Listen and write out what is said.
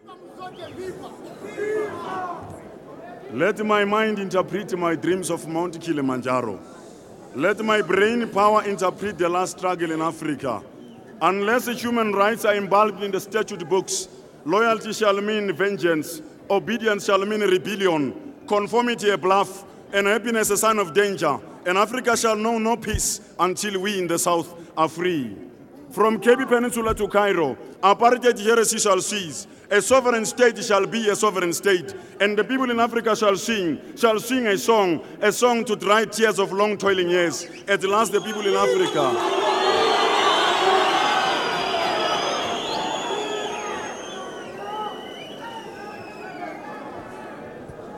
Let my mind interpret my dreams of Mount Kilimanjaro. Let my brain power interpret the last struggle in Africa. Unless human rights are embalmed in the statute books, loyalty shall mean vengeance, obedience shall mean rebellion, conformity a bluff, and happiness a sign of danger. And Africa shall know no peace until we in the south are free. From Cape Peninsula to Cairo, apartheid heresy shall cease. A sovereign state shall be a sovereign state. And the people in Africa shall sing a song to dry tears of long toiling years. At last the people in Africa